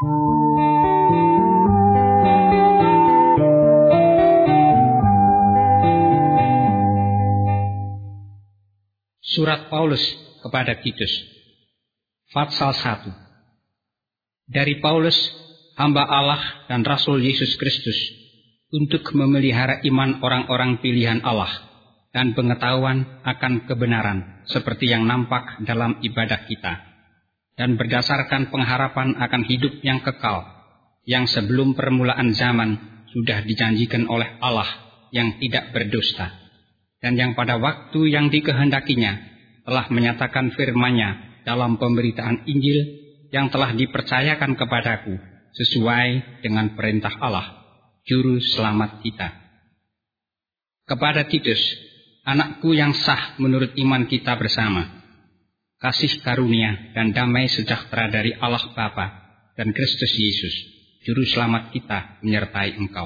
Surat Paulus kepada Titus, Pasal 1. Dari Paulus, hamba Allah dan Rasul Yesus Kristus, untuk memelihara iman orang-orang pilihan Allah dan pengetahuan akan kebenaran seperti yang nampak dalam ibadah kita, dan berdasarkan pengharapan akan hidup yang kekal, yang sebelum permulaan zaman sudah dijanjikan oleh Allah yang tidak berdusta, dan yang pada waktu yang dikehendakinya telah menyatakan firman-Nya dalam pemberitaan Injil yang telah dipercayakan kepadaku sesuai dengan perintah Allah, Juru Selamat kita. Kepada Titus, anakku yang sah menurut iman kita bersama, kasih karunia dan damai sejahtera dari Allah Bapa dan Kristus Yesus, Juru Selamat kita, menyertai engkau.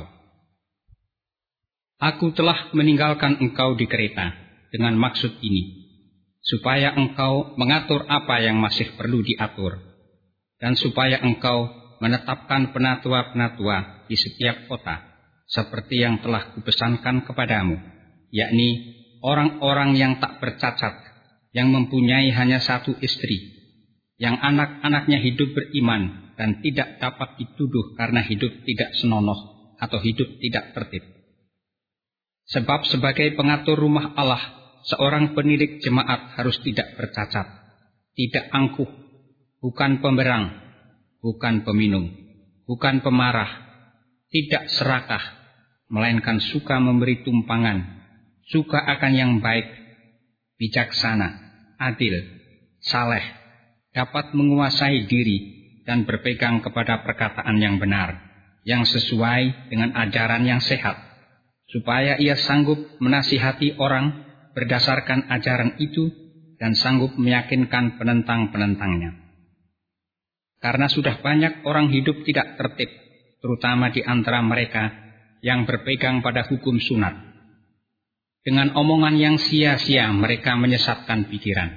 Aku telah meninggalkan engkau di Kreta dengan maksud ini, supaya engkau mengatur apa yang masih perlu diatur, dan supaya engkau menetapkan penatua-penatua di setiap kota, seperti yang telah kupesankan kepadamu, yakni orang-orang yang tak bercacat, yang mempunyai hanya satu istri, yang anak-anaknya hidup beriman dan tidak dapat dituduh karena hidup tidak senonoh atau hidup tidak tertib. Sebab sebagai pengatur rumah Allah, seorang pendidik jemaat harus tidak bercacat, tidak angkuh, bukan pemberang, bukan peminum, bukan pemarah, tidak serakah, melainkan suka memberi tumpangan, suka akan yang baik, bijaksana, adil, saleh, dapat menguasai diri dan berpegang kepada perkataan yang benar, yang sesuai dengan ajaran yang sehat, supaya ia sanggup menasihati orang berdasarkan ajaran itu dan sanggup meyakinkan penentang-penentangnya. Karena sudah banyak orang hidup tidak tertib, terutama di antara mereka yang berpegang pada hukum sunat. Dengan omongan yang sia-sia mereka menyesatkan pikiran.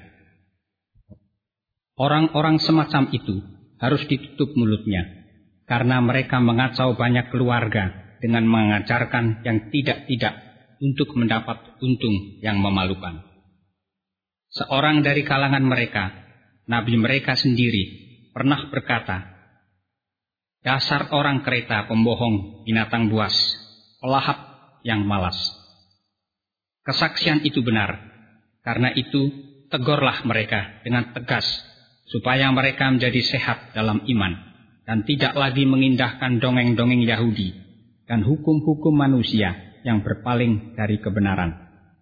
Orang-orang semacam itu harus ditutup mulutnya, karena mereka mengacau banyak keluarga dengan mengajarkan yang tidak-tidak untuk mendapat untung yang memalukan. Seorang dari kalangan mereka, nabi mereka sendiri, pernah berkata, "Dasar orang Kreta pembohong, binatang buas, pelahap yang malas." Kesaksian itu benar, karena itu tegurlah mereka dengan tegas, supaya mereka menjadi sehat dalam iman, dan tidak lagi mengindahkan dongeng-dongeng Yahudi dan hukum-hukum manusia yang berpaling dari kebenaran.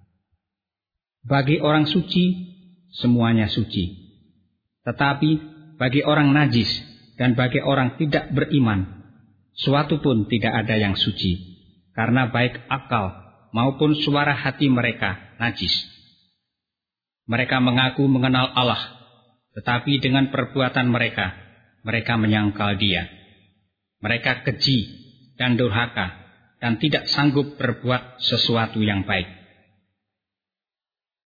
Bagi orang suci, semuanya suci. Tetapi bagi orang najis dan bagi orang tidak beriman, suatu pun tidak ada yang suci, karena baik akal maupun suara hati mereka najis. Mereka mengaku mengenal Allah, tetapi dengan perbuatan mereka, mereka menyangkal Dia. Mereka keji dan durhaka, dan tidak sanggup berbuat sesuatu yang baik.